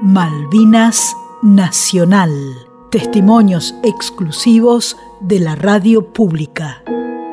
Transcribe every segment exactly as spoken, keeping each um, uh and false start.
Malvinas Nacional. Testimonios exclusivos de la radio pública.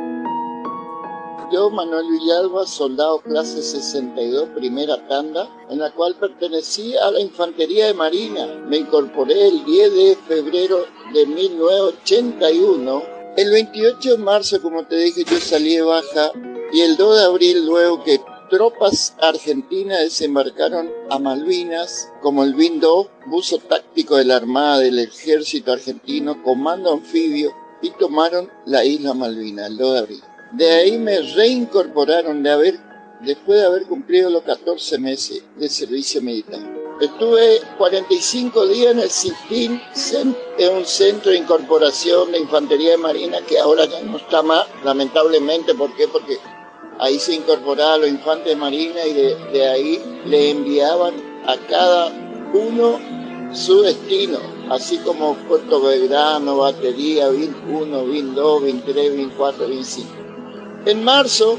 Yo, Manuel Villalba, soldado clase sesenta y dos, primera tanda, en la cual pertenecí a la Infantería de Marina. Me incorporé el diez de febrero de mil novecientos ochenta y uno. El veintiocho de marzo, como te dije, yo salí de baja y el dos de abril, luego que tropas argentinas desembarcaron a Malvinas, como el B I N dos, buzo táctico de la Armada del Ejército Argentino, comando anfibio, y tomaron la isla Malvinas el dos de abril. De ahí me reincorporaron de haber, después de haber cumplido los catorce meses de servicio militar. Estuve cuarenta y cinco días en el CITIN, en un centro de incorporación de Infantería de Marina que ahora ya no está más, lamentablemente. ¿Por qué? Porque ahí se incorporaban los infantes de Marina y de, de ahí le enviaban a cada uno su destino, así como Puerto Belgrano, Batería, B I N uno, B I N dos, B I N tres, B I N cuatro, B I N cinco. En marzo,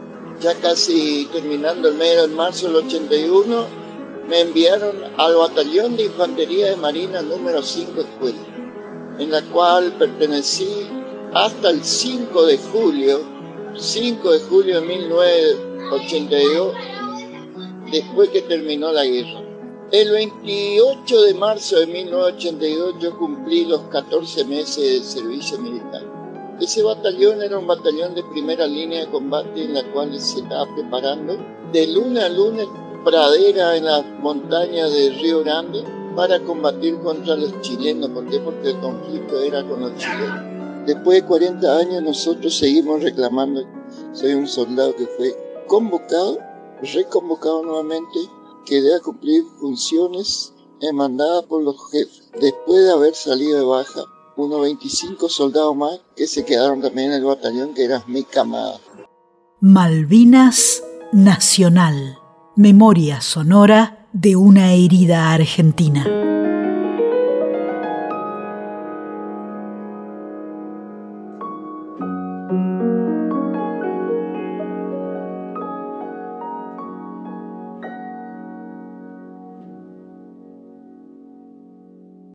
ya casi terminando el mes de marzo del ochenta y uno, me enviaron al Batallón de Infantería de Marina número cinco Escuela, en la cual pertenecí hasta el cinco de julio, cinco de julio de mil novecientos ochenta y dos, después que terminó la guerra. El veintiocho de marzo de mil novecientos ochenta y dos yo cumplí los catorce meses de servicio militar. Ese batallón era un batallón de primera línea de combate en la cual se estaba preparando de luna a luna pradera en las montañas de Río Grande para combatir contra los chilenos. ¿Por qué? Porque el conflicto era con los chilenos. Después de cuarenta años nosotros seguimos reclamando. Soy un soldado que fue convocado, reconvocado nuevamente, que debe cumplir funciones demandadas por los jefes. Después de haber salido de baja, unos veinticinco soldados más que se quedaron también en el batallón, que era mi camada. Malvinas Nacional. Memoria sonora de una herida argentina.